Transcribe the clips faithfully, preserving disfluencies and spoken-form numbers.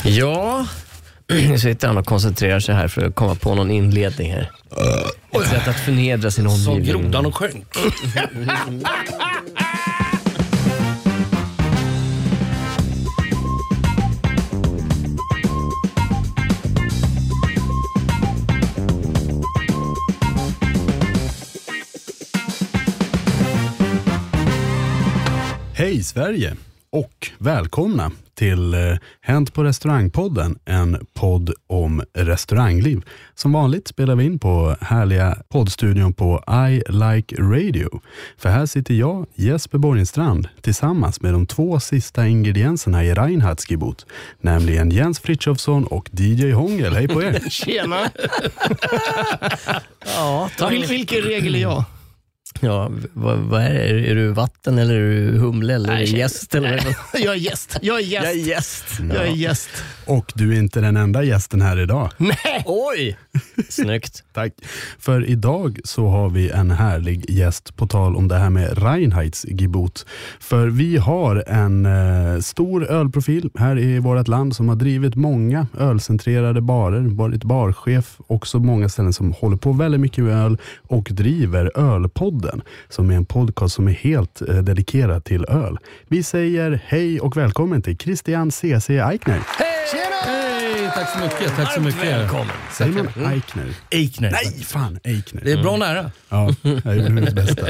Ja, nu sitter han och koncentrerar sig här för att komma på någon inledning här. Ett sätt att förnedra sin omgivning. Som grodan och sjönk. Hej Sverige och välkomna till eh, Hänt på restaurangpodden, en podd om restaurangliv. Som vanligt spelar vi in på härliga poddstudion på I Like Radio. För här sitter jag, Jesper Borgenstrand, tillsammans med de två sista ingredienserna i Reinhardsgebot, nämligen Jens Frithiofsson och D J Hångel. Hej på er! Tjena! Ja, tack. Vil, vilken regel är jag? Ja, vad, vad är det? Är du vatten eller är du humle eller Nej, är du gäst? Eller? Jag är gäst. Jag är gäst. Jag är gäst. Jag är gäst. Och du är inte den enda gästen här idag. Nej! Oj! Snyggt. Tack. För idag så har vi en härlig gäst på tal om det här med Reinhardsgebot. För vi har en eh, stor ölprofil här i vårt land som har drivit många ölcentrerade barer, varit barchef, också många ställen som håller på väldigt mycket med öl och driver Ölpodden, som är en podcast som är helt eh, dedikerad till öl. Vi säger hej och välkommen till Christian C C Eichner. Hej, tack så mycket. Tack så mycket. Välkommen. Säger man Eichner? Eichner. Nej, fan, Eichner. Det är bra nära. Ja, jag gjorde mitt bästa.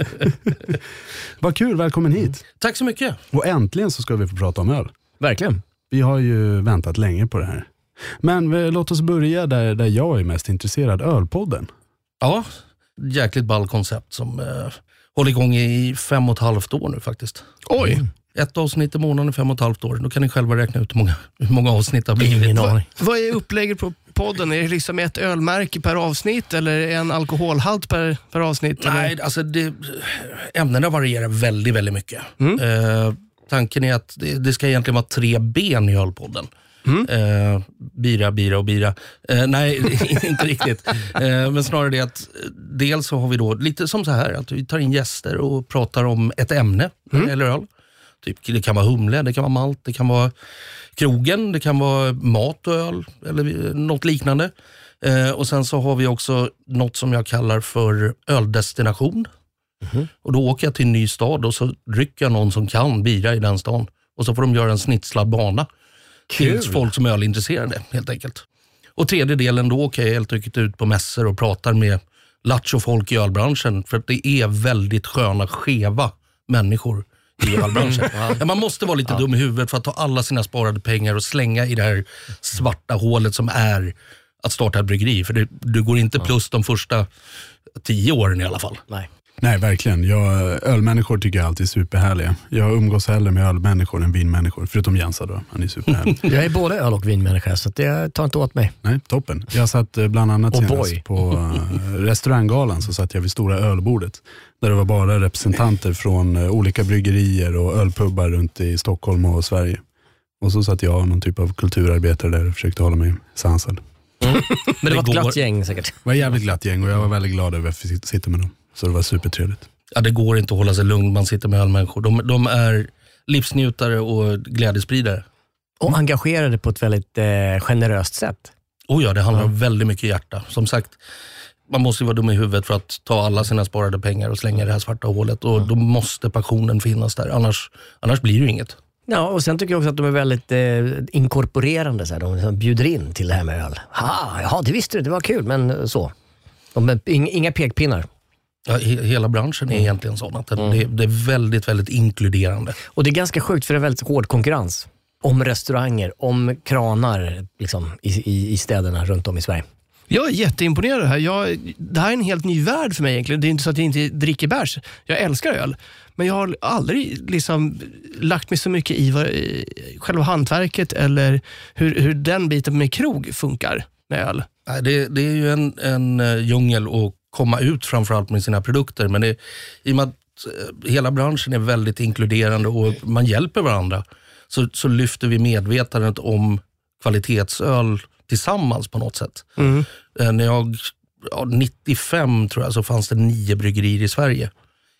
Vad kul, välkommen hit. Tack så mycket. Och äntligen så ska vi få prata om öl. Verkligen. Vi har ju väntat länge på det här. Men eh, låt oss börja där, där jag är mest intresserad, Ölpodden. Ja, jäkligt ball koncept som eh, håller igång i fem och ett halvt år nu faktiskt. Oj! Mm. Ett avsnitt i månaden i fem och ett halvt år. Då kan ni själva räkna ut hur många, hur många avsnitt det har blivit. Ingen Vad, aning. vad är upplägget på podden? Är det liksom ett ölmärke per avsnitt eller en alkoholhalt per, per avsnitt? Nej, eller? alltså det, ämnena varierar väldigt, väldigt mycket. Mm. Eh, tanken är att det, det ska egentligen vara tre ben i ölpodden. Mm. Eh, bira, bira och bira. Eh, nej, inte riktigt. Eh, men snarare det att dels så har vi då lite som så här att vi tar in gäster och pratar om ett ämne Mm. eller öl. Typ, det kan vara humle, det kan vara malt, det kan vara krogen, det kan vara mat och öl eller något liknande. Eh, och sen så har vi också något som jag kallar för öldestination. Mm. Och då åker jag till en ny stad och så rycker jag någon som kan bira i den stan. Och så får de göra en snitslad bana. Kul. Till folk som är ölintresserade helt enkelt. Och tredje delen då åker jag helt enkelt ut på mässor och pratar med lattjo-folk i ölbranschen. För att det är väldigt sköna, skeva människor i ölbranschen. Ja, man måste vara lite ja. dum i huvudet för att ta alla sina sparade pengar och slänga i det här svarta hålet som är att starta ett bryggeri. För det, du går inte plus de första tio åren i alla fall. Nej. Nej, verkligen. Jag, ölmänniskor tycker jag alltid är superhärliga. Jag umgås hellre med ölmänniskor än vinmänniskor. Förutom Jensa då, han är superhärlig. Jag är både öl- och vinmänniska så det tar inte åt mig. Nej, toppen. Jag satt eh, bland annat Oh senast boy. på uh, restauranggalan, så satt jag vid stora ölbordet. Där det var bara representanter från uh, olika bryggerier och ölpubbar runt i Stockholm och Sverige. Och så satt jag, någon typ av kulturarbetare där och försökte hålla mig sansad. Mm. Men det var ett går- glatt gäng säkert. Det var ett jävligt glatt gäng och jag var väldigt glad över att få sitta med dem. Så det var supertrevligt. Ja, det går inte att hålla sig lugn, man sitter med ölmänniskor. De, de är livsnjutare och glädjespridare. Och engagerade på ett väldigt eh, generöst sätt. Och ja, det handlar om väldigt mycket hjärta. Som sagt, man måste ju vara dum i huvudet för att ta alla sina sparade pengar och slänga i det här svarta hålet. Och då måste passionen finnas där, annars, annars blir det ju inget. Ja, och sen tycker jag också att de är väldigt eh, inkorporerande. Så här. De, de bjuder in till det här med öl. Ha, ja, det visste du, det var kul, men så. De är, inga, inga pekpinnar. Ja, he, hela branschen är egentligen sån att mm. det, det är väldigt, väldigt inkluderande. Och det är ganska sjukt för det är väldigt hård konkurrens. Om restauranger, om kranar liksom, i, i, i städerna runt om i Sverige. Jag är jätteimponerad av det här. Jag, det här är en helt ny värld för mig egentligen. Det är inte så att jag inte dricker bärs. Jag älskar öl. Men jag har aldrig liksom lagt mig så mycket i, vad, i själva hantverket eller hur, hur den biten med krog funkar med öl. Nej, det, det är ju en, en djungel att komma ut framförallt med sina produkter. Men det, i och med att hela branschen är väldigt inkluderande och man hjälper varandra så, så lyfter vi medvetandet om kvalitetsöl tillsammans på något sätt. Mm. När jag, ja, nittiofem tror jag så fanns det nio bryggerier i Sverige.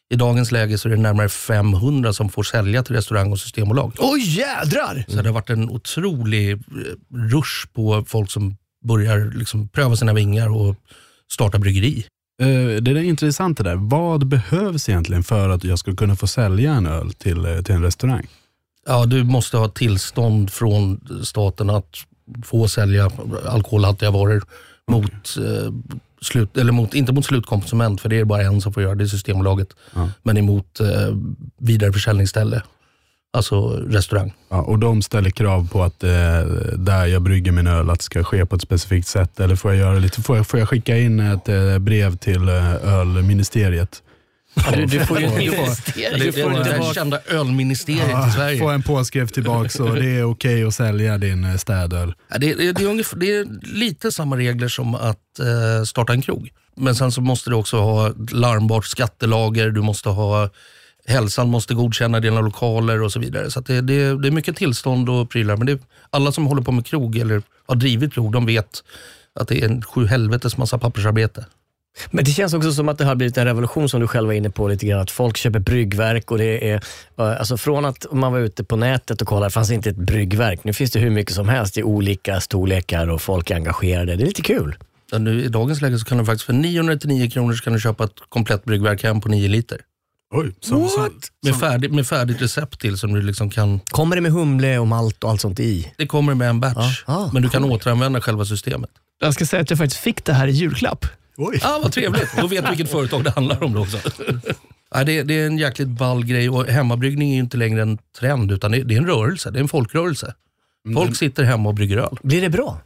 I dagens läge så är det närmare femhundra som får sälja till restaurang och systembolag. Oj jädrar! Så det har varit en otrolig rush på folk som börjar liksom pröva sina vingar och starta bryggeri. Uh, det är intressant det där. Vad behövs egentligen för att jag ska kunna få sälja en öl till, till en restaurang? Ja, du måste ha tillstånd från staten att få sälja alkoholhaltiga varor mot, eh, slut, eller mot, inte mot slutkonsument, för det är bara en som får göra det i Systembolaget, ja. Men emot eh, vidareförsäljningsställe, alltså restaurang. Ja, och de ställer krav på att eh, där jag brygger min öl att det ska ske på ett specifikt sätt, eller får jag göra lite, får jag, får jag skicka in ett eh, brev till eh, ölministeriet? Ja, du, du får ju inte vara... Det, det är det här kända ölministeriet ja, i Sverige. Få en påskrift tillbaka så det är okej att sälja din städöl. Ja, det, det, det, är ungefär, det är lite samma regler som att eh, starta en krog. Men sen så måste du också ha larmbart skattelager, du måste ha... Hälsan måste godkänna dina lokaler och så vidare. Så att det, det, det är mycket tillstånd och prylar. Men det, alla som håller på med krog eller har drivit krog, de vet att det är en sju helvetes massa pappersarbete. Men det känns också som att det har blivit en revolution som du själv var inne på lite grann. Att folk köper bryggverk och det är... Alltså från att man var ute på nätet och kollade, det fanns inte ett bryggverk. Nu finns det hur mycket som helst i olika storlekar och folk är engagerade. Det är lite kul. Ja, nu, i dagens läge så kan du faktiskt för niohundranittionio kronor så kan du köpa ett komplett bryggverk hem på nio liter. Oj, som, som, med, färdig, med färdigt recept till som du liksom kan... Kommer det med humle och malt och allt sånt i? Det kommer med en batch, ah, ah, men du kan cool. återanvända själva systemet. Jag ska säga att jag faktiskt fick det här i julklapp. Oj. Ah, vad trevligt. Då vet du vilket företag det handlar om då också. Ja, det, det är en jäkligt ball grej och hemmabryggning är ju inte längre en trend utan det, det är en rörelse, det är en folkrörelse. Folk mm. sitter hemma och brygger öl. Blir det bra?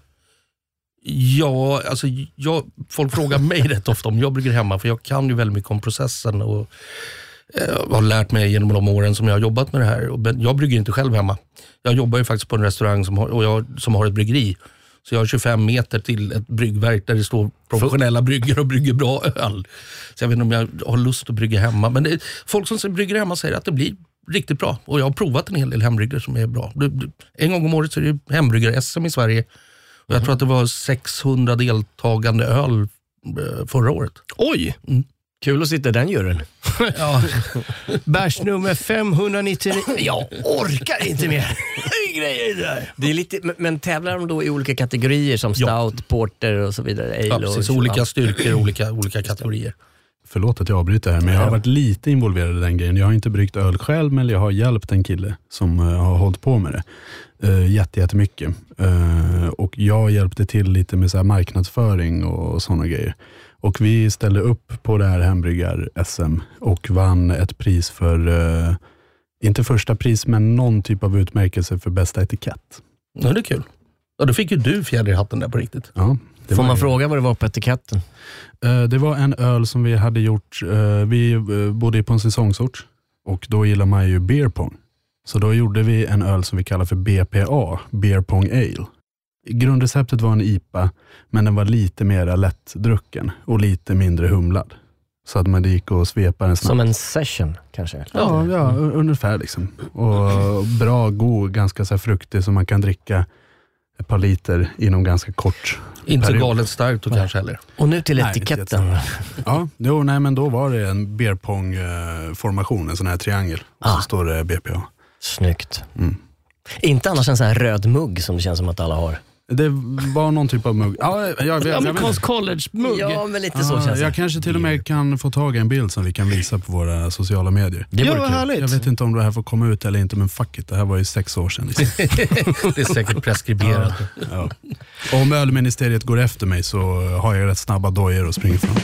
Ja, alltså jag, folk frågar mig rätt ofta om jag brygger hemma för jag kan ju väldigt mycket om processen och jag har lärt mig genom de åren som jag har jobbat med det här. Jag brygger inte själv hemma. Jag jobbar ju faktiskt på en restaurang som har, och jag, som har ett bryggeri. Så jag har tjugofem meter till ett bryggverk där det står professionella brygger och brygger bra öl. Så jag vet inte om jag har lust att brygga hemma. Men det, folk som brygger hemma säger att det blir riktigt bra. Och jag har provat en hel del hembryggare som är bra. En gång om året så är det hembryggare-S M i Sverige. Och jag mm. tror att det var sexhundra deltagande öl förra året. Oj! Mm. Kul att sitta i den juryn. Ja. Bärs nummer femhundranittionio. Jag orkar inte mer. Grejer där. Det är lite, men, men tävlar de då i olika kategorier som stout, ja. porter och så vidare? Ale ja, precis. Och olika styrkor, olika, olika kategorier. Förlåt att jag avbryter här, men jag har varit lite involverad i den grejen. Jag har inte bryggt öl själv, men jag har hjälpt en kille som uh, har hållit på med det. Uh, jätte, jättemycket. Uh, och jag hjälpte till lite med så här marknadsföring och, och sådana grejer. Och vi ställde upp på det här hembryggar-S M och vann ett pris för, uh, inte första pris, men någon typ av utmärkelse för bästa etikett. Ja, det är kul. Ja, då fick ju du fjäder i hatten där på riktigt. Ja. Får man fråga vad det var på etiketten? Uh, det var en öl som vi hade gjort, uh, vi uh, bodde på en säsongsort och då gillar man ju beer pong. Så då gjorde vi en öl som vi kallar för B P A, Beer Pong Ale. Grundreceptet var en I P A, men den var lite mer lättdrucken och lite mindre humlad. Så att man gick och svepa den snabbt. Som en session kanske? Ja, ja mm. ungefär liksom. Och bra, god, ganska så här fruktig så man kan dricka ett par liter inom ganska kort Inte period. Galet starkt och kanske heller. Och nu till etiketten. Ja, jo, nej, men då var det en beer pong formation, en sån här triangel. Och ah. så står det B P A. Snyggt. Mm. Inte annars en sån här röd mugg som det känns som att alla har. Det var någon typ av mugg. Ja, jag, jag, jag, Amerikansk college-mugg. Ja, men lite ja, så känns det. Jag kanske till och med kan få tag i en bild som vi kan visa på våra sociala medier. Det ja, vad härligt. Jag vet inte om det här får komma ut eller inte, men fuck it, det här var ju sex år sedan. Liksom. Det är säkert preskriberat. Ja, ja. Om ölministeriet går efter mig så har jag rätt snabba dojer och springer fram.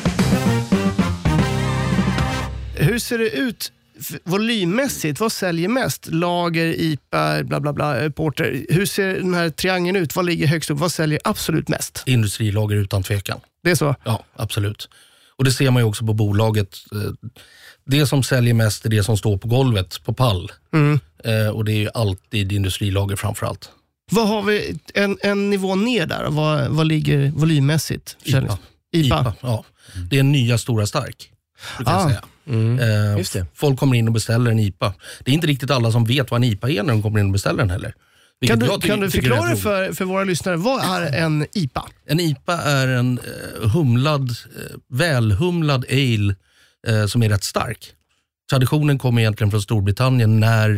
Hur ser det ut volymmässigt? Vad säljer mest? Lager, I P A, bla bla bla, porter. Hur ser den här triangeln ut? Vad ligger högst upp? Vad säljer absolut mest? Industrilager utan tvekan. Det är så? Ja, absolut. Och det ser man ju också på bolaget. Det som säljer mest är det som står på golvet, på pall. Mm. Och det är ju alltid industrilager framförallt. Vad har vi en, en nivå ner där? Vad, vad ligger volymmässigt? I P A. I P A, ja. Det är en nya stora stark. Du kan ah. säga. Mm. Eh, Just det. Folk kommer in och beställer en I P A. Det är inte riktigt alla som vet vad en I P A är när de kommer in och beställer den heller. Kan du, kan du förklara för, för våra lyssnare, vad är en I P A? En I P A är en eh, humlad, eh, välhumlad ale eh, som är rätt stark. Traditionen kom egentligen från Storbritannien när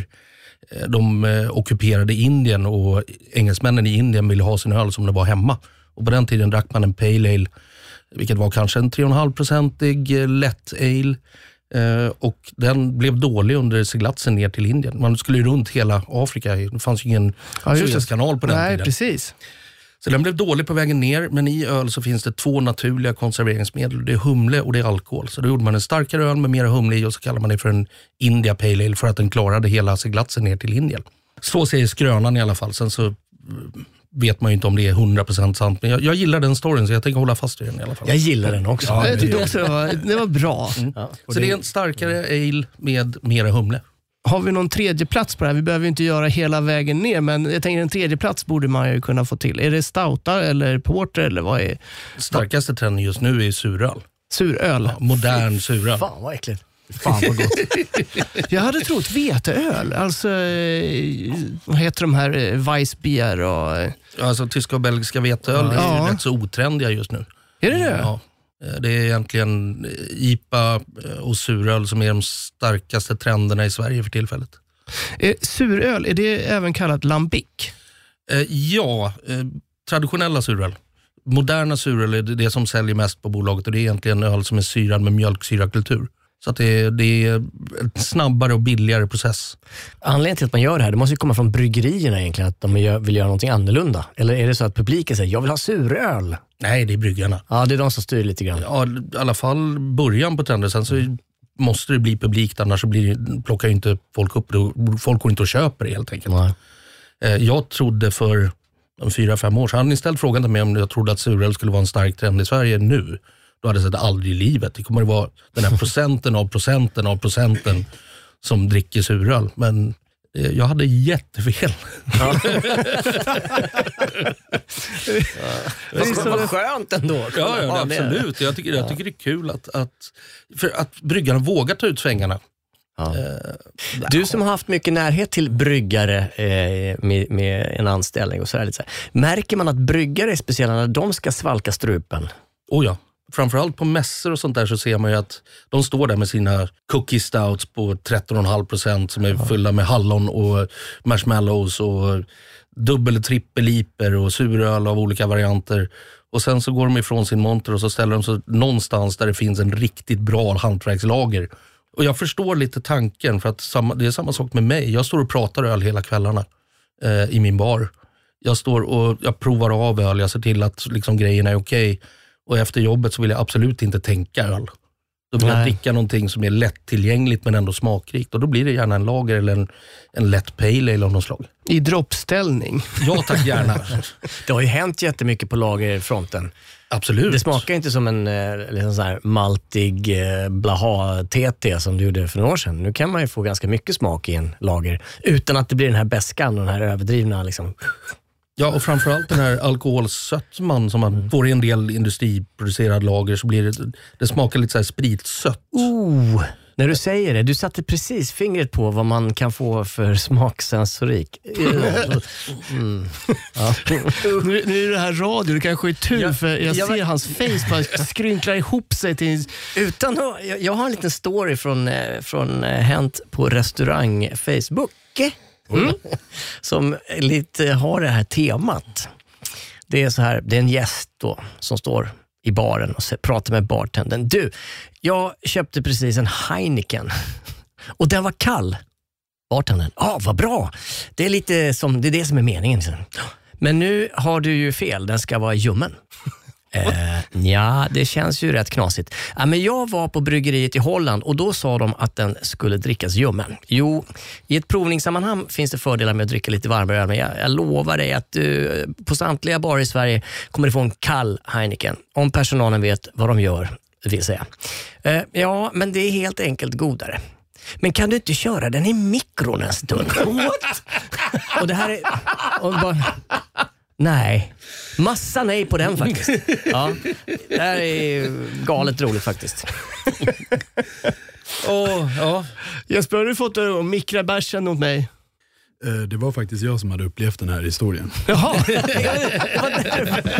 de eh, ockuperade Indien och engelsmännen i Indien ville ha sin öl som det var hemma. Och på den tiden drack man en pale ale, vilket var kanske en tre komma fem procentig lätt ale. Eh, och den blev dålig under seglatsen ner till Indien. Man skulle ju runt hela Afrika. Det fanns ju ingen ja, Suezkanal på den Nej, tiden. Precis. Så den blev dålig på vägen ner, men i öl så finns det två naturliga konserveringsmedel. Det är humle och det är alkohol. Så då gjorde man en starkare öl med mer humle i och så kallar man det för en India Pale Ale för att den klarade hela seglatsen ner till Indien. Så säger skrönan i alla fall. Sen så vet man ju inte om det är hundra procent sant. Men jag, jag gillar den storyn så jag tänker hålla fast vid den i alla fall. Jag gillar den också. Ja, jag tyckte också det var, det var bra. Mm. Ja. Så det... det är en starkare ale med mera humle. Har vi någon tredje plats på det här? Vi behöver inte göra hela vägen ner, men jag tänker en tredje plats borde man ju kunna få till. Är det stoutar eller porter eller vad är? Starkaste trenden just nu är suröl. Suröl? Ja, modern suröl. Fan vad äckligt. Fan vad gott. Jag hade trott veteöl. Alltså, vad heter de här? Weissbier och... Alltså tyska och belgiska veteöl ja. är ju rätt så otrendiga just nu. Är det det? Ja. Det är egentligen I P A och suröl som är de starkaste trenderna i Sverige för tillfället. Eh, suröl, är det även kallat lambic? Eh, ja, eh, traditionella suröl. Moderna suröl är det som säljer mest på bolaget och det är egentligen öl som är syrad med mjölksyrakultur. Så att det, det är en snabbare och billigare process. Anledningen till att man gör det här, det måste ju komma från bryggerierna egentligen, att de vill göra någonting annorlunda. Eller är det så att publiken säger, jag vill ha suröl? Nej, det är bryggarna. Ja, det är de som styr lite grann. Ja, i alla fall början på trenden. Sen så måste det bli publikt, annars så blir, plockar ju inte folk upp det. Folk går inte och köper det helt enkelt. Nej. Jag trodde för fyra, fem år sedan, hade ni ställt frågan till mig om jag trodde att suröl skulle vara en stark trend i Sverige nu, då hade jag sett aldrig i livet. Det kommer att vara den här procenten av procenten av procenten som dricker suröl. Men jag hade jättefel. Ja. Det är så vad skönt ändå. Ja, ja absolut. Jag tycker, jag tycker det är kul att, att, för att bryggarna vågar ta ut svängarna. Ja. Du som har haft mycket närhet till bryggare eh, med, med en anställning och så, lite så här. Märker man att bryggare är speciella när de ska svalka strupen? Oh ja. Framförallt på mässor och sånt där så ser man ju att de står där med sina cookie stouts på tretton komma fem procent som är ja. fyllda med hallon och marshmallows och dubbel- och trippeliper och suröl av olika varianter. Och sen så går de ifrån sin monter och så ställer de sig någonstans där det finns en riktigt bra hantverkslager. Och jag förstår lite tanken för att samma, det är samma sak med mig. Jag står och pratar öl hela kvällarna eh, i min bar. Jag står och jag provar av öl, jag ser till att liksom, grejerna är okej. Okay. Och efter jobbet så vill jag absolut inte tänka öl. Då vill Nej. jag dricka någonting som är lättillgängligt men ändå smakrikt. Och då blir det gärna en lager eller en, en lätt pale ale av något slag. I droppställning. Ja, tack gärna. Det har ju hänt jättemycket på lagerfronten. Absolut. Det smakar inte som en liksom så här maltig blaha-T T som du gjorde för några år sedan. Nu kan man ju få ganska mycket smak i en lager utan att det blir den här bäskan och den här överdrivna liksom... Ja, och framförallt den här alkoholsötman som man mm. får i en del industriproducerad lager så blir det, det smakar lite så här spritsött. Oh, när du säger det, du satte precis fingret på vad man kan få för smaksensorik. Mm. Ja. nu, nu är det här radio, det kanske är tur jag, för jag, jag ser jag, hans face bara skrynklar ihop sig till... Utan att, jag, jag har en liten story från, från Hänt på restaurang Facebook. Mm. Som lite har det här temat. Det är så här, det är en gäst då som står i baren och pratar med bartendern. Du, jag köpte precis en Heineken och den var kall. Bartendern, ja ah, vad bra. Det är lite som, det är det som är meningen. Men nu har du ju fel, den ska vara ljummen. Eh, ja, det känns ju rätt knasigt. Ja, men jag var på bryggeriet i Holland och då sa de att den skulle drickas ljummen. Jo, i ett provningssammanhang finns det fördelar med att dricka lite varmare öl, men jag, jag lovar dig att du på samtliga barer i Sverige kommer du få en kall Heineken. Om personalen vet vad de gör, vill säga. Eh, ja, men det är helt enkelt godare. Men kan du inte köra den i mikron en stund? What? Och det här är... Och bara, nej. Massa nej på den faktiskt. Ja, det här är galet roligt faktiskt. Oh, ja. Jesper, har du fått att mikra bärsen åt mig? Det var faktiskt jag som hade upplevt den här historien. Jaha.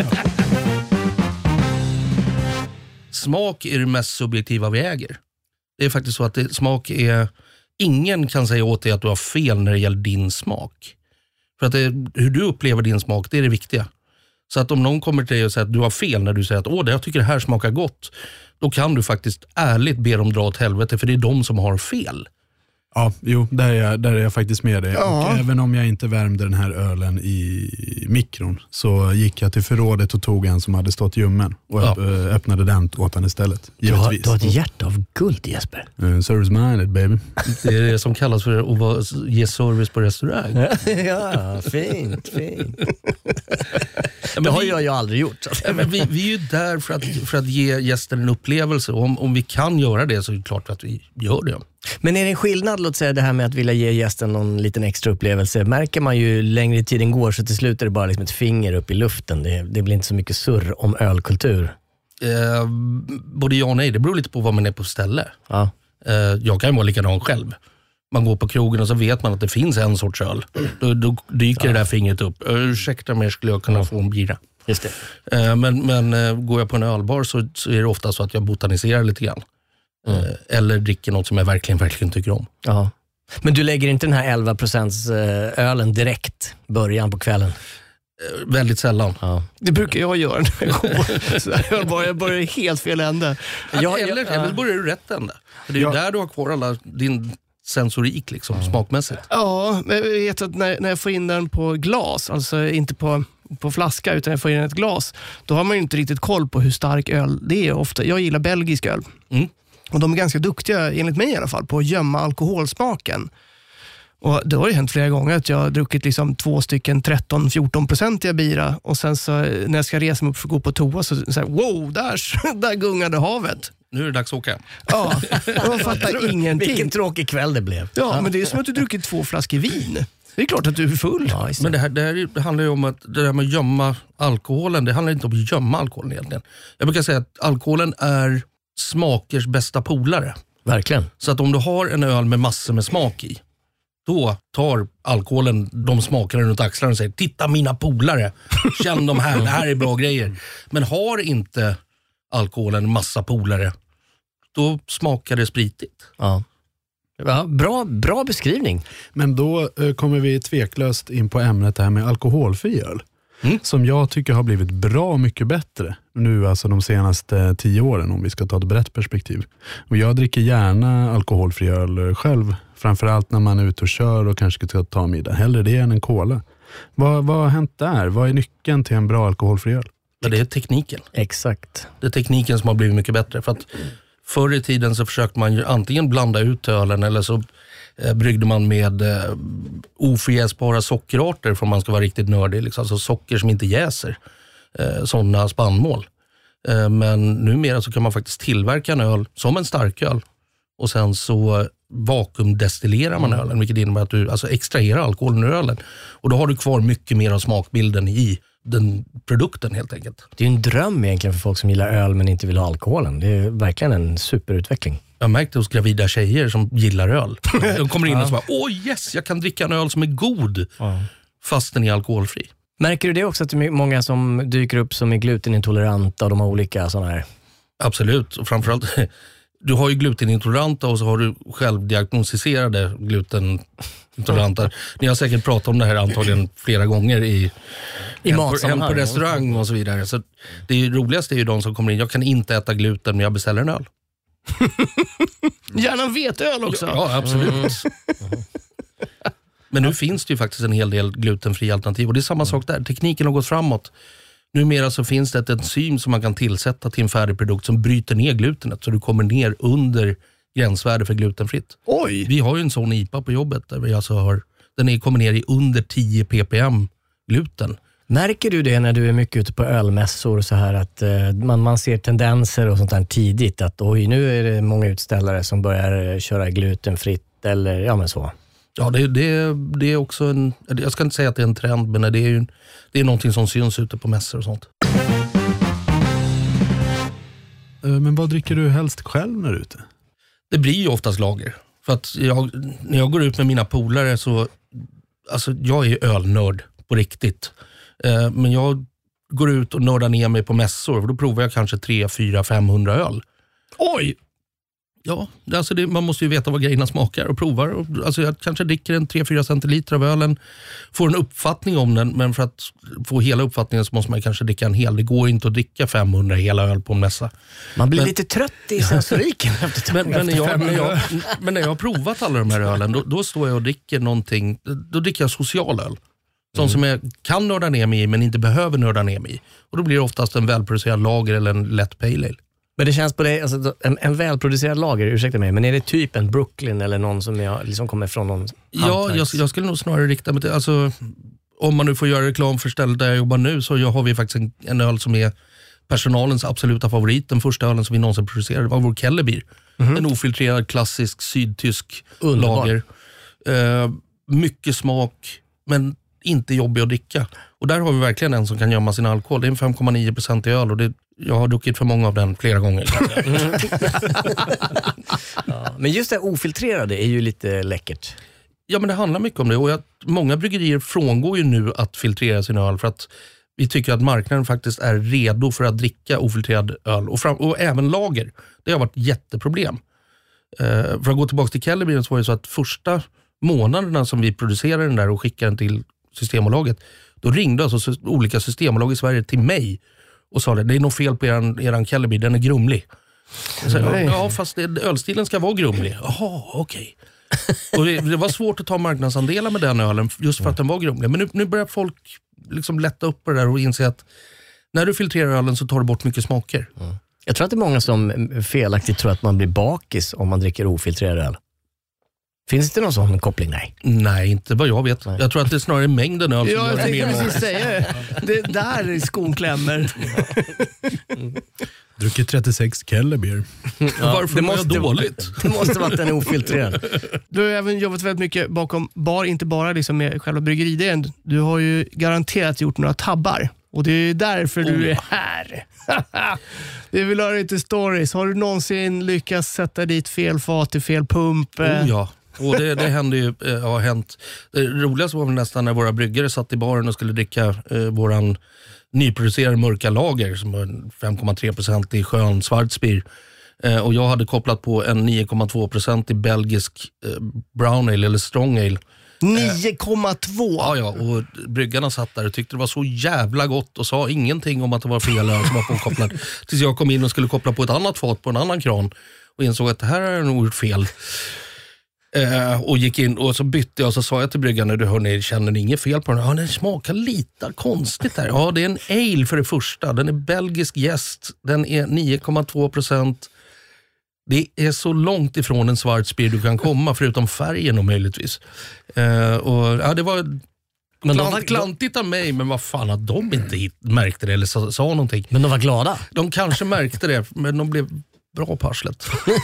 Smak är det mest subjektiva vi äger. Det är faktiskt så att det, smak är... Ingen kan säga åt dig att du har fel när det gäller din smak. För att det, hur du upplever din smak, det är det viktiga. Så att om någon kommer till dig och säger att du har fel när du säger att åh, jag tycker det här smakar gott, då kan du faktiskt ärligt be dem dra åt helvete, för det är de som har fel. Ja, jo, där är jag, där är jag faktiskt med dig. Ja. Och även om jag inte värmde den här ölen i mikron, så gick jag till förrådet och tog en som hade stått ljummen och Ja. öpp- öppnade den åt han istället. Du har, Givetvis. du har ett hjärta av guld, Jesper. Uh, service minded, baby. Det är det som kallas för att vara, ge service på restaurang. Ja, fint, fint. Ja, Det har vi, jag ju aldrig gjort. Så. ja, men vi, vi är ju där för att, för att ge gästen en upplevelse. Och om, om vi kan göra det så är det klart att vi gör det. Men är det en skillnad, låt säga det här med att vilja ge gästen någon liten extra upplevelse? Märker man ju längre tiden går, så till slut är det bara liksom ett finger upp i luften. Det, det blir inte så mycket surr om ölkultur. Eh, både ja och nej, det beror lite på vad man är på ställe. Ja. Eh, jag kan ju vara likadan själv. Man går på krogen och så vet man att det finns en sorts öl. Då, då dyker ja. det där fingret upp. Ursäkta mig, skulle jag kunna få en bira? Just det. Eh, men men eh, går jag på en ölbar så, så är det ofta så att jag botaniserar lite grann. Mm. Eh, eller dricker något som jag verkligen, verkligen tycker om. Ja. Men du lägger inte den här elva procent ölen direkt början på kvällen? Eh, väldigt sällan. Ja. Det brukar jag göra när jag går. Så jag börjar, jag börjar i helt fel ände. Ja, Jag- eller, jag- eller börjar du rätt ända. För det är ju Ja. där du har kvar alla din sensorik liksom, mm. smakmässigt. Ja, men jag vet att när, när jag får in den på glas, alltså inte på, på flaska utan jag får in ett glas, då har man ju inte riktigt koll på hur stark öl det är ofta. Jag gillar belgisk öl. Mm. Och de är ganska duktiga, enligt mig i alla fall, på att gömma alkoholsmaken. Och det har ju hänt flera gånger att jag har druckit liksom två stycken tretton fjorton procentiga bira och sen så när jag ska resa mig upp för att gå på toa så säger wow, där, där gungade havet. Nu är det dags att åka. Ja, jag fattar ingenting. Vilken tråkig kväll det blev. Ja, men det är som att du druckit två flaskor vin. Det är klart att du är full. Ja, just det. Men det, här, det, här, det handlar ju om att det där med att gömma alkoholen, det handlar inte om att gömma alkoholen egentligen. Jag brukar säga att alkoholen är smakers bästa polare. Verkligen. Så att om du har en öl med massor med smak i, då tar alkoholen de smakerna runt axlarna och säger titta mina polare, känn de här, det här är bra grejer. Men har inte alkoholen massa polare, då smakar det spritigt. Ja. Ja, bra, bra beskrivning. Men då eh, kommer vi tveklöst in på ämnet det här med alkoholfri öl. Mm. Som jag tycker har blivit bra mycket bättre nu, alltså de senaste tio åren, om vi ska ta ett brett perspektiv. Och jag dricker gärna alkoholfri öl själv, framförallt när man är ute och kör och kanske ska ta en middag. Hellre det än en cola. Vad, vad har hänt där? Vad är nyckeln till en bra alkoholfri öl? Men det är tekniken. Exakt. Det är tekniken som har blivit mycket bättre. För att förr i tiden så försökte man ju antingen blanda ut ölen eller så eh, bryggde man med eh, oförjäsbara sockerarter, för man ska vara riktigt nördig. Liksom. Alltså socker som inte jäser. Eh, sådana spannmål. Eh, men numera så kan man faktiskt tillverka en öl som en starköl. Och sen så vakuumdestillerar man ölen, vilket innebär att du alltså extraherar alkoholen ur ölen. Och då har du kvar mycket mer av smakbilden i den produkten helt enkelt. Det är ju en dröm egentligen för folk som gillar öl men inte vill ha alkoholen. Det är verkligen en superutveckling. Jag märkte hos gravida tjejer som gillar öl. De kommer in och så bara, åh yes, jag kan dricka en öl som är god Ja. fast den är alkoholfri. Märker du det också att det är många som dyker upp som är glutenintoleranta och de har olika sådana här? Absolut, och framförallt du har ju glutenintoleranta och så har du självdiagnostiserade glutenintoleranta. Ni har säkert pratat om det här antagligen flera gånger i, I hem, på, matsammanhang. hem på restaurang och så vidare. Så det är ju roligaste är ju de som kommer in, jag kan inte äta gluten men jag beställer en öl. Gärna vetöl också. Ja, absolut. Mm. Men nu finns det ju faktiskt en hel del glutenfria alternativ och det är samma sak där. Tekniken har gått framåt. Numera så finns det ett enzym som man kan tillsätta till en färdig produkt som bryter ner glutenet så du kommer ner under gränsvärde för glutenfritt. Oj! Vi har ju en sån I P A på jobbet där vi alltså har, den är, kommer ner i under tio ppm gluten. Märker du det när du är mycket ute på ölmässor och så här att eh, man, man ser tendenser och sånt där tidigt att oj, nu är det många utställare som börjar eh, köra glutenfritt eller ja men så. Ja, det, det, det är också en, jag ska inte säga att det är en trend, men det är ju det är någonting som syns ute på mässor och sånt. Men vad dricker du helst själv när du är ute? Det blir ju oftast lager. För att jag, när jag går ut med mina polare så, alltså jag är ju ölnörd på riktigt. Eh, men jag går ut och nördar ner mig på mässor, för då provar jag kanske tre, fyra, femhundra öl. Oj! Ja, alltså det, man måste ju veta vad grejerna smakar och provar. Och, alltså jag kanske dricker en tre fyra centiliter av ölen, får en uppfattning om den, men för att få hela uppfattningen så måste man kanske dricka en hel. Det går inte att dricka femhundra hela öl på en mässa. Man blir men, lite trött i sensoriken efter, men, men, efter jag, men, jag, men när jag har provat alla de här ölen, då, då står jag och dricker någonting, då dricker jag social öl. Sånt mm. som jag kan nörda ner mig i men inte behöver nörda ner mig i. Och då blir det oftast en välproducerad lager eller en lätt pale ale. Men det känns på dig, alltså, en, en välproducerad lager, ursäkta mig, men är det typ en Brooklyn eller någon som jag, liksom kommer från någon Ja, jag, jag skulle nog snarare rikta mig till, alltså, om man nu får göra reklam för stället där jag jobbar nu, så jag har vi faktiskt en, en öl som är personalens absoluta favorit. Den första ölen som vi någonsin producerade var vår Kellerbier. Mm. En ofiltrerad klassisk sydtysk Underbar. lager. Eh, mycket smak, men inte jobbig att dricka. Och där har vi verkligen en som kan gömma sin alkohol. Det är en fem komma nio procent i öl och det, jag har druckit för många av den flera gånger. Ja, men just det ofiltrerade är ju lite läckert. Ja, men det handlar mycket om det. Och jag, många bryggerier frångår ju nu att filtrera sin öl för att vi tycker att marknaden faktiskt är redo för att dricka ofiltrerad öl. Och, fram, och även lager. Det har varit jätteproblem. Uh, för att gå tillbaka till Kellerbier så var det så att första månaderna som vi producerade den där och skickade den till Systembolaget, då ringde alltså olika systembolag i Sverige till mig och sa det, det är nog fel på eran, eran Kellerbier, den är grumlig. Så, ja, fast det, ölstilen ska vara grumlig. Jaha, okej. Okay. Och det, det var svårt att ta marknadsandelar med den ölen just för att den var grumlig. Men nu, nu börjar folk liksom lätta upp på det där och inse att när du filtrerar ölen så tar du bort mycket smaker. Mm. Jag tror att det är många som felaktigt tror att man blir bakis om man dricker ofiltrerad öl. Finns det någon sån koppling? Nej. Nej, inte vad jag vet. Nej. Jag tror att det är snarare mängden öl som ja, gör det mer. Jag tänkte säga det. Det där är skon klämmer. Druckit trettiosex Kellerbier. Ja, varför det måste jag dåligt? Det måste vara att den är ofiltrerad. Du har även jobbat väldigt mycket bakom bar, inte bara liksom med själva bryggeridén. Du har ju garanterat gjort några tabbar. Och det är därför oh. du är här. Vi vill höra lite stories. Har du någonsin lyckats sätta dit fel fat i fel pump? Oh ja, och det, det hände ju, äh, har hänt. Det roligaste var väl nästan när våra bryggare satt i baren och skulle dricka äh, våran nyproducerade mörka lager som var fem komma tre procent i skön Schwarzbier. Äh, och jag hade kopplat på en nio komma två procent i belgisk äh, brown ale eller strong ale. nio komma två Ja, ja, och bryggarna satt där och tyckte det var så jävla gott och sa ingenting om att det var fel öl som var påkopplad. Tills jag kom in och skulle koppla på ett annat fat på en annan kran och insåg att det här är nog gjort fel. Eh, och gick in och så bytte jag och så sa jag till bryggarna, du hörni, känner ni inget fel på den? Ja, den smakar lite konstigt här. Ja, det är en ale för det första. Den är belgisk jäst. Den är nio komma två procent. Det är så långt ifrån en Schwarzbier du kan komma, förutom färgen och möjligtvis. Uh, och, ja, det var men klant, de var klantigt av mig, men vad fan att de inte hit, märkte det eller sa, sa någonting. Men de var glada. De kanske märkte det, men de blev bra på arslet.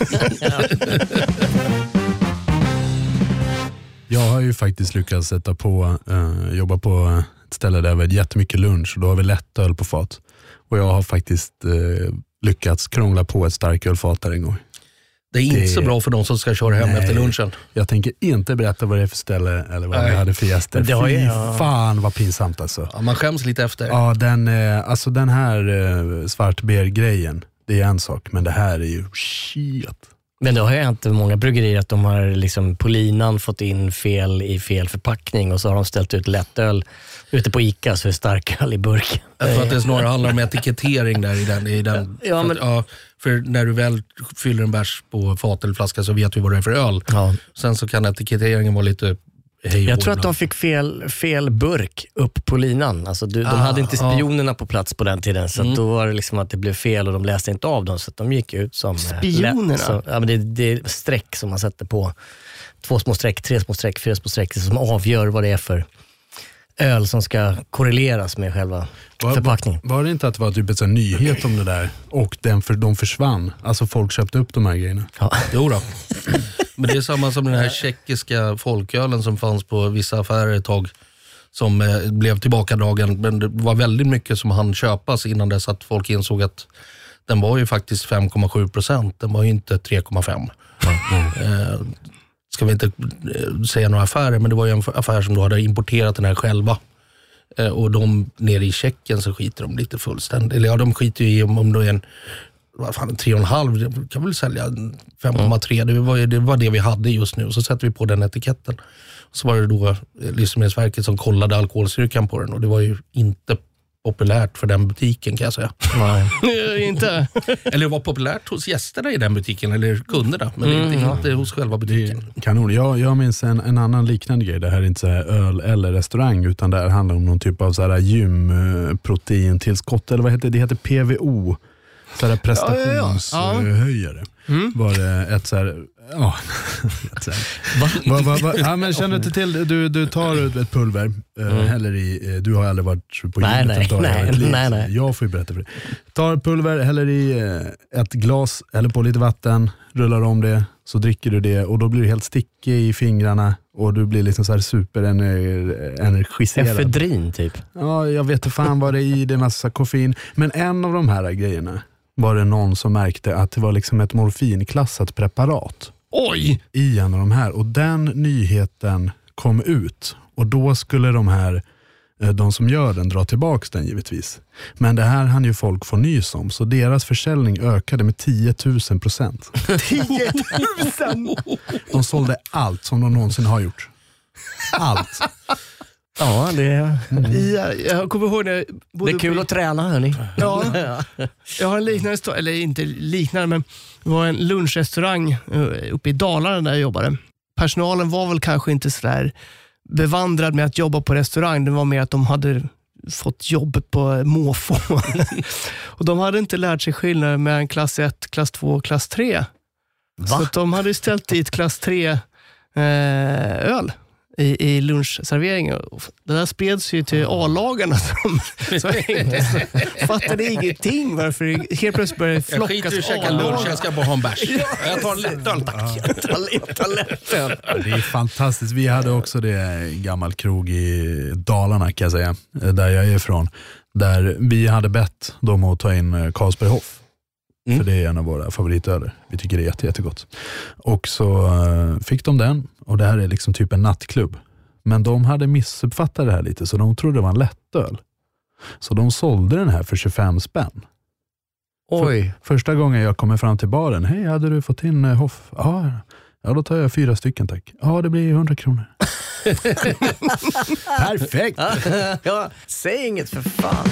Jag har ju faktiskt lyckats sätta på, uh, jobba på ett ställe där vi har jättemycket lunch och då har vi lätt öl på fat. Och jag har faktiskt uh, lyckats krångla på ett starkölfat där en gång. Det är inte det... så bra för de som ska köra hem Nej, efter lunchen. Jag tänker inte berätta vad det är för ställe eller vad jag hade för gäster. Det har jag, ja. Fan vad pinsamt alltså. Ja, man skäms lite efter. Ja, den, alltså den här uh, svartbär-grejen, det är en sak, men det här är ju shit. Men det har ju inte många bryggerier att de har liksom på linan fått in fel i fel förpackning och så har de ställt ut lättöl ute på Ica så är starköl i burken. Jag tror att det snarare handlar om etikettering där i den. I den ja, men... för, ja, för när du väl fyller en bärs på fat eller flaska så vet du vad det är för öl. Ja. Sen så kan etiketteringen vara lite... Hej jag tror att de fick fel, fel burk upp på linan. Alltså, du, ah, de hade inte spionerna ah. på plats på den tiden. Så mm. att då var det liksom att det blev fel och de läste inte av dem. Så att de gick ut som... Spionerna? Så, ja, men det, det är streck som man sätter på. Två små streck, tre små streck, fyra små streck. Som avgör vad det är för öl som ska korreleras med själva var, förpackningen. Var, var det inte att det var typ en nyhet om det där? Och den för, de försvann? Alltså folk köpte upp de här grejerna? Ja. Jo då. Men det är samma som den här tjeckiska folkölen som fanns på vissa affärer ett tag som eh, blev tillbakadragen. Men det var väldigt mycket som hann köpas innan dess att folk insåg att den var ju faktiskt fem komma sju procent. Den var ju inte tre komma fem. Mm. Eh, ska vi inte eh, säga några affärer, men det var ju en affär som då hade importerat den här själva. Eh, och de nere i Tjeckien så skiter de lite fullständigt. Eller ja, de skiter ju i om, om det är en vad fan, tre och en halv, det kan väl sälja fem komma tre. Mm. Det, var, det var det vi hade just nu. Så sätter vi på den etiketten. Så var det då Livsmedelsverket som kollade alkoholstyrkan på den. Och det var ju inte populärt för den butiken, kan jag säga. Nej, inte. Eller det var populärt hos gästerna i den butiken, eller kunderna. Men mm, inte, ja. inte hos själva butiken. Kanon. Jag, jag minns en, en annan liknande grej. Det här är inte så här öl eller restaurang, utan det här handlar om någon typ av så här gymproteintillskott. Eller vad heter det? Det heter P V O. Så här prestationshöjare. Ja, ja, ja. Mm. Var det ett så här... Ja, va, va, va, ja, men känner du till, du, du tar ett pulver, mm. äh, häller i, du har aldrig varit på nej, nej, nej, liv, nej, nej. Jag får ju berätta för dig. Tar pulver, häller i ett glas, häller på lite vatten, rullar om det, så dricker du det och då blir du helt stickig i fingrarna och du blir liksom så här superenergiserad. Efedrin typ. Ja, jag vet inte fan vad det är i, det är massa koffein. Men en av de här grejerna var det någon som märkte att det var liksom ett morfinklassat preparat. Oj! I en av de här. Och den nyheten kom ut. Och då skulle de här, de som gör den, dra tillbaka den givetvis. Men det här hann ju folk få nys om. Så deras försäljning ökade med tio tusen procent. tio tusen! De sålde allt som de någonsin har gjort. Allt. Ja, det, mm. jag, jag kommer ihåg när det är kul att träna, hörni. Ja, jag har en liknande story, eller inte liknande, men det var en lunchrestaurang uppe i Dalarna där jag jobbade. Personalen var väl kanske inte så där bevandrad med att jobba på restaurang. Det var mer att de hade fått jobb på måfå. Och de hade inte lärt sig skillnaden mellan klass ett, klass två och klass tre. Va? Så att de hade ställt dit klass tre eh, öl i, i lunchserveringen. Det där spreds ju till A-lagarna som, som fattade ingenting varför det helt plötsligt började flockas. Jag skiter i att käka lunch, jag ska bara ha en bärs. Jag tar en lättöl, tack. Jag tar lättöl. Det är fantastiskt. Vi hade också det gammal krog i Dalarna, kan jag säga, där jag är ifrån. Där vi hade bett dem att ta in Carlsberg Hoff. Mm. För det är en av våra favoritöler. Vi tycker det är jätte, jättegott. Och så uh, fick de den. Och det här är liksom typ en nattklubb. Men de hade missuppfattat det här lite. Så de trodde det var en lättöl. Så de sålde den här för tjugofem spänn. Oj. För, första gången jag kommer fram till baren. Hej, hade du fått in uh, Hoff? Ja, ja, då tar jag fyra stycken, tack. Ja, det blir hundra kronor. Perfekt. Ja, säg inget för fan.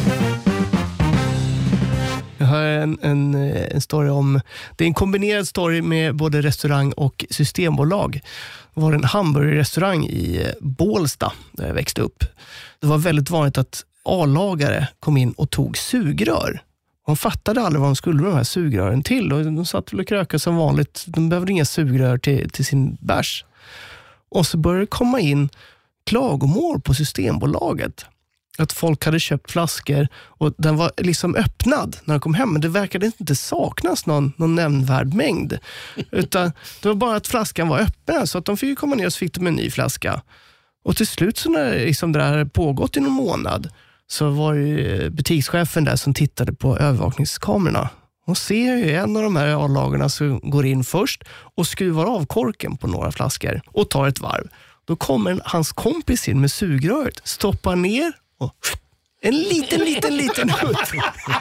Jag har en, en, en story om, det är en kombinerad story med både restaurang och systembolag. Det var en hamburgerrestaurang i Bålsta där jag växte upp. Det var väldigt vanligt att A-lagare kom in och tog sugrör. De fattade aldrig vad de skulle med de här sugrören till. Och de satt väl och krökade som vanligt. De behövde inga sugrör till, till sin bärs. Och så började det komma in klagomål på Systembolaget. Att folk hade köpt flaskor och den var liksom öppnad när de kom hem. Men det verkade inte saknas någon, någon nämnvärd mängd. Utan det var bara att flaskan var öppen. Så att de fick komma ner och så fick de en ny flaska. Och till slut så när liksom det här pågått i någon månad så var det butikschefen där som tittade på övervakningskamerorna. Och ser ju en av de här A-lagarna som går in först och skruvar av korken på några flaskor och tar ett varv. Då kommer hans kompis in med sugröret, stoppar ner och en liten, liten, liten hutt.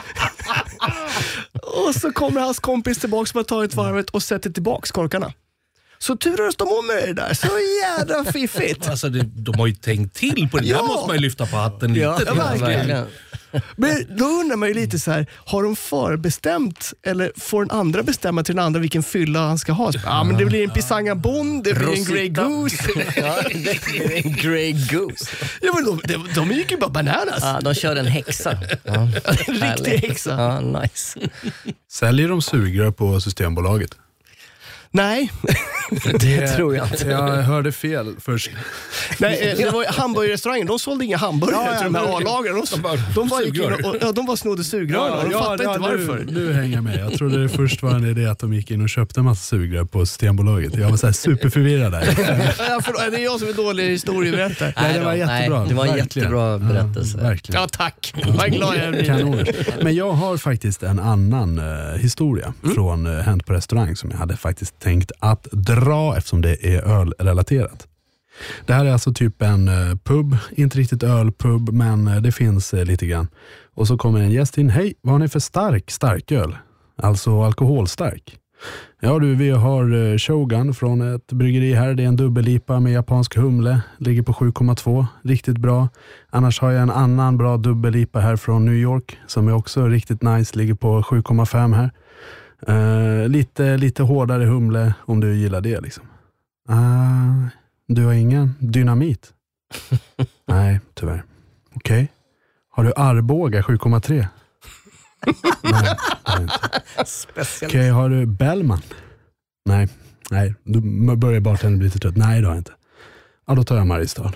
Och så kommer hans kompis tillbaka som har tagit varvet och sätter tillbaka korkarna. Så turas de om med det där. Så jävla fiffigt. Alltså det, de har ju tänkt till på det. Ja. Där måste man ju lyfta på hatten lite. Ja, ja, verkligen. Men då undrar man ju lite så här, har de förbestämt eller får den andra bestämma till den andra vilken fylla han ska ha? Så, ja, men det blir en pisanga bond, det blir Rosita. En Grey Goose. Ja, det blir en Grey Goose. Ja, men de, de, de gick ju bara bananas. Ja, de körde en häxa. Ja. En riktig häxa. Ja, nice. Säljer de sugrör på Systembolaget? Nej. Det, det tror jag inte. Jag hörde fel först. Nej, det var hamburgerrestaurangen. De sålde inga hamburgare ja, till de här A-lagren. De, de, de, var gick in och, ja, de var snodde sugrör. Ja, de ja, fattade ja, inte varför. Nu, nu hänger jag med. Jag trodde det först var en idé att de gick in och köpte en massa sugrör på Systembolaget. Jag var så här superförvirrad där. Ja, för, det är jag som är dålig historieberättare. Nej, det var jättebra. Nej, det var en verkligen. jättebra berättelse. Ja, verkligen. Ja, tack. Vad glad jag blir. Men jag har faktiskt en annan uh, historia mm. från uh, Hänt på restaurang som jag hade faktiskt tänkt att dra eftersom det är ölrelaterat. Det här är alltså typ en uh, pub, inte riktigt ölpub, men uh, det finns uh, lite grann. Och så kommer en gäst in. Hej, vad har ni för stark starköl? alltså alkoholstark. Ja du, vi har Shogun från ett bryggeri här. Det är en dubbellipa med japansk humle. Ligger på sju komma två. Riktigt bra. Annars har jag en annan bra dubbellipa här från New York som är också riktigt nice. Ligger på sju komma fem här. Uh, lite, lite hårdare humle om du gillar det liksom. Uh, du har ingen dynamit? Nej, tyvärr. Okej. Okay. Har du Arboga sju komma tre? Nej, Okej, okay, har du Bellman? Nej, nej. Du börjar bara tänka bli lite trött. Nej, det har jag inte. Ja, då tar jag Mariestad.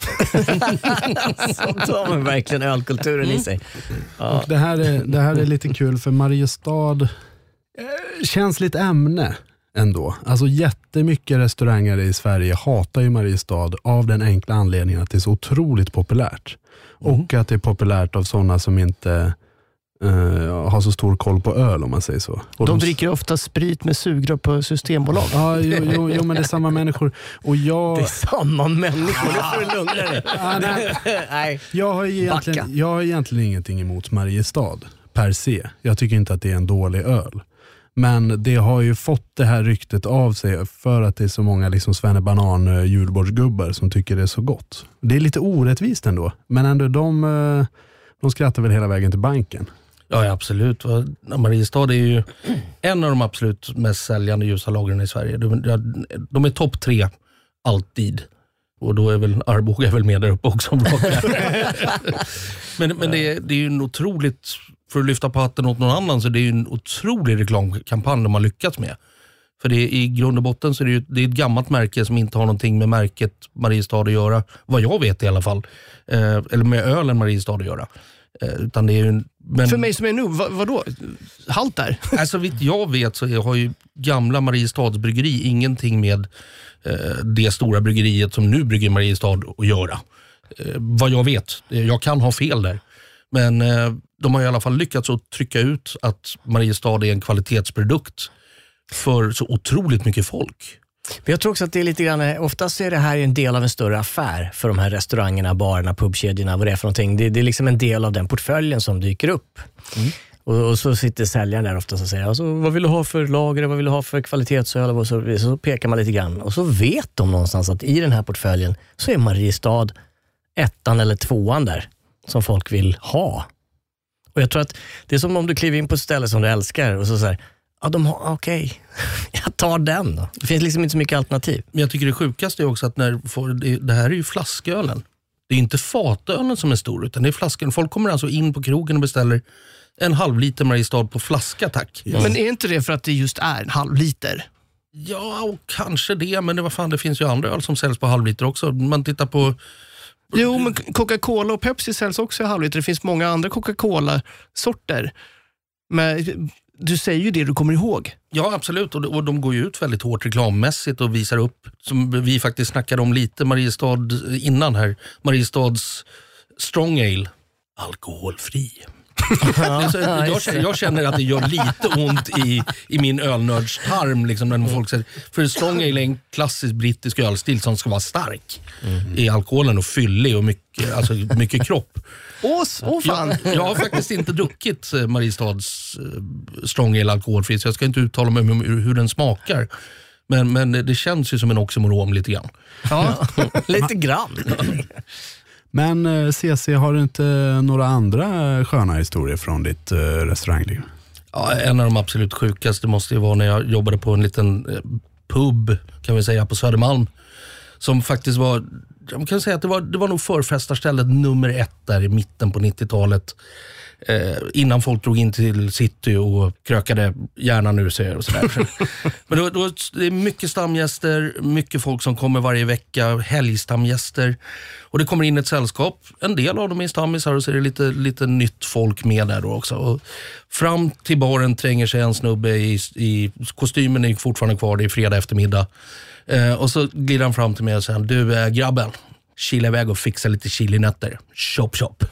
Så tar man verkligen ölkulturen mm. i sig. Ja. Och det här är, det här är lite kul för Mariestad eh, känns lite ämne ändå. Alltså jättemycket restauranger i Sverige hatar ju Mariestad av den enkla anledningen att det är så otroligt populärt. Mm. Och att det är populärt av sådana som inte Uh, har så stor koll på öl om man säger så. Och de, de dricker ofta sprit med sugrör på Systembolag. Ja, jo, jo, jo, men det är samma människor. Och jag... Det är samma människor, nu får du lugna dig. Ah, nej. nej. Jag, har egentligen, jag har egentligen ingenting emot Mariestad per se. Jag tycker inte att det är en dålig öl. Men det har ju fått det här ryktet av sig för att det är så många liksom svennebanan julbordsgubbar som tycker det är så gott. Det är lite orättvist ändå. Men ändå de, de skrattar väl hela vägen till banken. Ja, absolut. Mariestad är ju en av de absolut mest säljande ljusa lagren i Sverige. De, de är topp tre alltid. Och då är väl Arboga är väl med där uppe också. men men det, är, det är ju en otroligt, för att lyfta på hatten åt någon annan, så det är ju en otrolig reklamkampanj de har lyckats med. För det är, i grund och botten så är det ju det är ett gammalt märke som inte har någonting med märket Mariestad att göra. Vad jag vet i alla fall. Eh, eller med ölen Mariestad att göra. Utan det är ju, men... För mig som är nu, vad, vadå? Halt där? Alltså vitt jag vet så har ju gamla Mariestads bryggeri ingenting med eh, det stora bryggeriet som nu brygger Mariestad att göra. Eh, vad jag vet, jag kan ha fel där. Men eh, de har i alla fall lyckats att trycka ut att Mariestad är en kvalitetsprodukt för så otroligt mycket folk. Jag tror också att det är lite grann, oftast är det här en del av en större affär för de här restaurangerna, barerna, pubkedjorna, vad det är för någonting. Det, det är liksom en del av den portföljen som dyker upp. Mm. Och, och så sitter säljaren där ofta och säger, alltså, vad vill du ha för lager, vad vill du ha för kvalitetsöl, och så, så pekar man lite grann. Och så vet de någonstans att i den här portföljen så är Mariestad ettan eller tvåan där som folk vill ha. Och jag tror att det är som om du kliver in på ett ställe som du älskar och så säger, ja, de har, okej, okay. Jag tar den då. Det finns liksom inte så mycket alternativ. Men jag tycker det sjukaste är också att när får, det, det här är ju flaskölen. Det är inte fatölen som är stor, utan det är flaskan. Folk kommer alltså in på krogen och beställer en halv liter Mariestad på flaska, tack. Ja. Men är inte det för att det just är en halv liter? Ja, och kanske det, men det, vad fan, det finns ju andra öl som säljs på halv liter också. Man tittar på... Jo, men Coca-Cola och Pepsi säljs också i halv liter. Det finns många andra Coca-Cola-sorter. Men... Du säger ju det du kommer ihåg. Ja, absolut. Och, och de går ju ut väldigt hårt reklammässigt och visar upp, som vi faktiskt snackade om lite Mariestad innan här, Mariestads Strong Ale, alkoholfri. Alltså, jag, jag känner att det gör lite ont i, i min ölnördstarm liksom, när folk säger, för Strong Ale är en klassisk brittisk ölstil som ska vara stark mm. i alkoholen och fyllig och mycket, alltså, mycket kropp. Åh, åh fan. Jag, jag har faktiskt inte druckit Mariestads Strong Ale alkoholfri, så jag ska inte uttala mig om hur, hur den smakar. Men, men det känns ju som en oxymoron lite grann. Ja, lite grann. Men C C, har du inte några andra sköna historier från ditt uh, restaurangliv? Ja, en av de absolut sjukaste måste ju vara när jag jobbade på en liten pub, kan vi säga, på Södermalm. Som faktiskt var, jag kan säga att det var, det var nog förfestarstället nummer ett där i mitten på nittiotalet. Eh, innan folk drog in till city och krökade hjärnan ur sig och sådär. Men då, då, det är mycket stamgäster, mycket folk som kommer varje vecka, helgstamgäster. Och det kommer in ett sällskap, en del av dem är stammisar, och så är det lite, lite nytt folk med där då också. Och fram till baren tränger sig en snubbe i, i kostymen är fortfarande kvar, det är fredag eftermiddag. Eh, och så glider han fram till mig och säger, du äh, grabben, kila iväg och fixa lite chilinötter. Chop chop.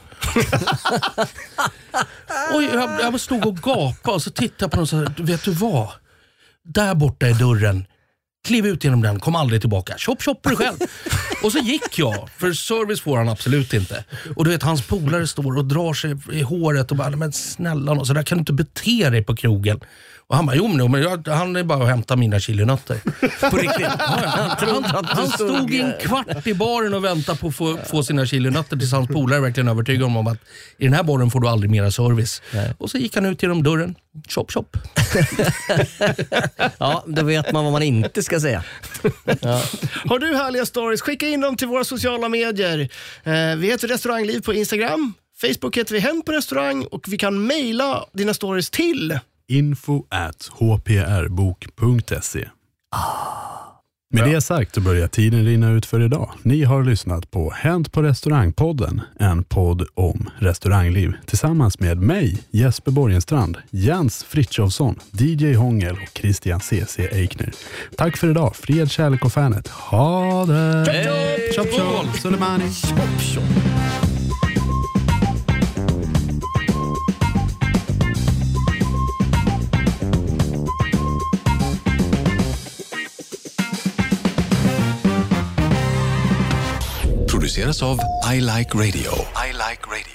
Och jag, jag stod och gapade och så tittade på honom och sa, vet du vad? Där borta är dörren. Kliv ut genom den, kom aldrig tillbaka. Chop, chop på dig själv. Och så gick jag, för service får han absolut inte. Och du vet, hans polare står och drar sig i håret och bara, men snälla, och så där kan du inte bete dig på krogen. Och han bara, jo men jag, han är bara att hämta mina chilinötter. På riktigt. Ja, ja. Han, han, han stod i en kvart i baren och väntade på att få, få sina chilinötter tills hans polare verkligen övertygade om att i den här baren får du aldrig mera service. Nej. Och så gick han ut genom dörren. Chop, chop. Ja, då vet man vad man inte ska säga. Ja. Har du härliga stories? Skicka in dem till våra sociala medier. Eh, vi heter Restaurangliv på Instagram. Facebook heter vi Hem på restaurang. Och vi kan mejla dina stories till info at h p r bok punkt se. Med det sagt så börjar tiden rinna ut för idag. Ni har lyssnat på Hänt på restaurangpodden, en podd om restaurangliv tillsammans med mig, Jesper Borgenstrand, Jens Fritjofsson, D J Hångel och Christian C C Eikner. Tack för idag, fred, kärlek och fanet. Ha det! Hej! Chop chop! Soleimani! Chop chop! Produceras av I Like Radio. I Like Radio.